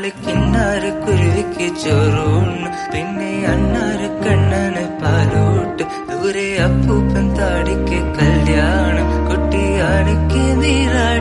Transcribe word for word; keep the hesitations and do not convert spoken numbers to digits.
പിറന്നാല് കിന്നാറ് കുരുവിക്ക് ചോറൂണ് പിന്നെ അണ്ണാറ് കണ്ണന് പാലൂട്ട് ദൂരെ അപ്പൂപ്പൻ താടിക്ക് കല്യാണം കുട്ടിയാണിക്ക് നീരാ